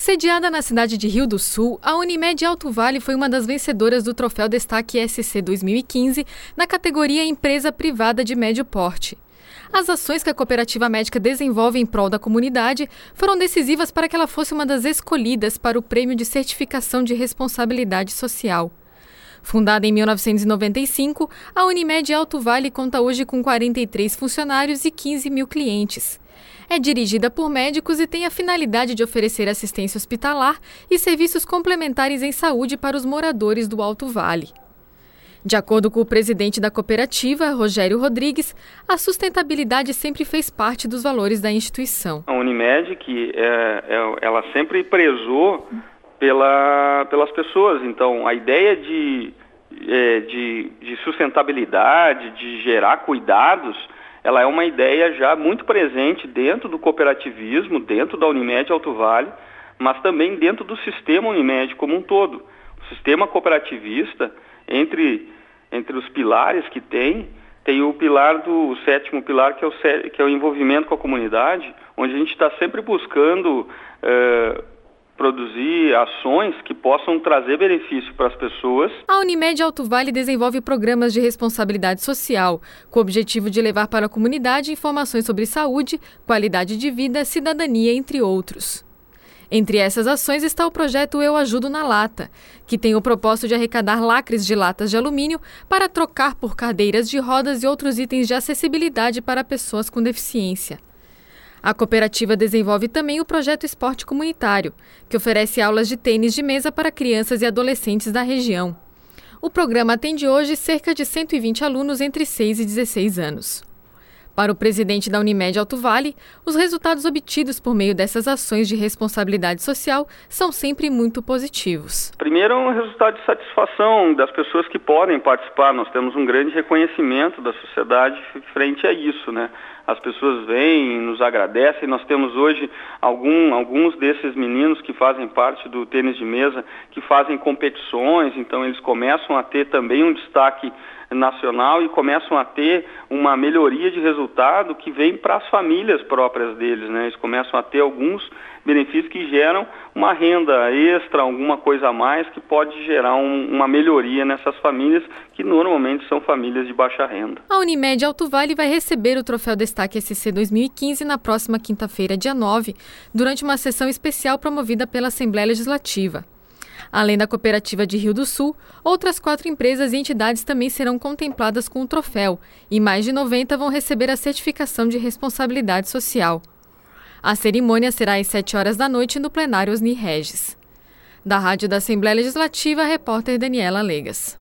Sediada na cidade de Rio do Sul, a Unimed Alto Vale foi uma das vencedoras do Troféu Destaque SC 2015 na categoria Empresa Privada de Médio Porte. As ações que a cooperativa médica desenvolve em prol da comunidade foram decisivas para que ela fosse uma das escolhidas para o Prêmio de Certificação de Responsabilidade Social. Fundada em 1995, a Unimed Alto Vale conta hoje com 43 funcionários e 15 mil clientes. É dirigida por médicos e tem a finalidade de oferecer assistência hospitalar e serviços complementares em saúde para os moradores do Alto Vale. De acordo com o presidente da cooperativa, Rogério Rodrigues, a sustentabilidade sempre fez parte dos valores da instituição. A Unimed, ela sempre prezou pelas pessoas. Então, a ideia de sustentabilidade, de gerar cuidados, ela é uma ideia já muito presente dentro do cooperativismo, dentro da Unimed Alto Vale, mas também dentro do sistema Unimed como um todo. O sistema cooperativista, entre os pilares que tem o pilar o sétimo pilar, que é o envolvimento com a comunidade, onde a gente está sempre buscando produzir ações que possam trazer benefício para as pessoas. A Unimed Alto Vale desenvolve programas de responsabilidade social, com o objetivo de levar para a comunidade informações sobre saúde, qualidade de vida, cidadania, entre outros. Entre essas ações está o projeto Eu Ajudo na Lata, que tem o propósito de arrecadar lacres de latas de alumínio para trocar por cadeiras de rodas e outros itens de acessibilidade para pessoas com deficiência. A cooperativa desenvolve também o projeto Esporte Comunitário, que oferece aulas de tênis de mesa para crianças e adolescentes da região. O programa atende hoje cerca de 120 alunos entre 6 e 16 anos. Para o presidente da Unimed Alto Vale, os resultados obtidos por meio dessas ações de responsabilidade social são sempre muito positivos. Primeiro, é um resultado de satisfação das pessoas que podem participar. Nós temos um grande reconhecimento da sociedade frente a isso, né? As pessoas vêm, nos agradecem. Nós temos hoje alguns desses meninos que fazem parte do tênis de mesa, que fazem competições, então eles começam a ter também um destaque nacional e começam a ter uma melhoria de resultado que vem para as famílias próprias deles, né? Eles começam a ter alguns benefícios que geram uma renda extra, alguma coisa a mais que pode gerar uma melhoria nessas famílias que normalmente são famílias de baixa renda. A Unimed Alto Vale vai receber o Troféu Destaque SC 2015 na próxima quinta-feira, dia 9, durante uma sessão especial promovida pela Assembleia Legislativa. Além da cooperativa de Rio do Sul, outras 4 empresas e entidades também serão contempladas com o troféu e mais de 90 vão receber a certificação de responsabilidade social. A cerimônia será às 7 horas da noite no plenário Osni Regis. Da Rádio da Assembleia Legislativa, a repórter Daniela Legas.